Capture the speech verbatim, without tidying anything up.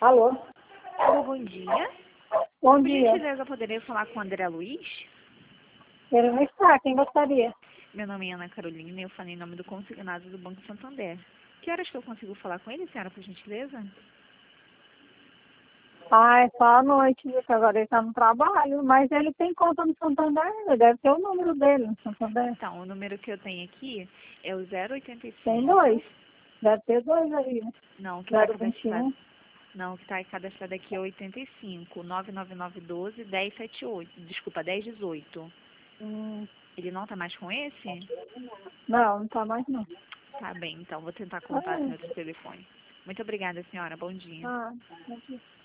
Alô? Alô, bom dia. Bom Por dia. gentileza, poderia falar com o André Luiz? Ele não está. Quem gostaria? Meu nome é Ana Carolina e eu falei em nome do consignado do Banco Santander. Que horas que eu consigo falar com ele, senhora, por gentileza? Ah, é só à noite, viu? Que agora ele está no trabalho. Mas ele tem conta no Santander. Deve ter o número dele no Santander. Então, o número que eu tenho aqui é o zero oitenta e cinco. Tem dois. Deve ter dois aí, né? Não, que está zero vinte e cadastrado. um. Não, que está cadastrado aqui é oitenta e cinco, nove nove nove um dois, um zero sete oito. Desculpa, dez dezoito. Hum, Ele não está mais com esse? não, não está mais não. Tá bem, então vou tentar Ah, contato em outro telefone. Muito obrigada, senhora. Bom dia. ah,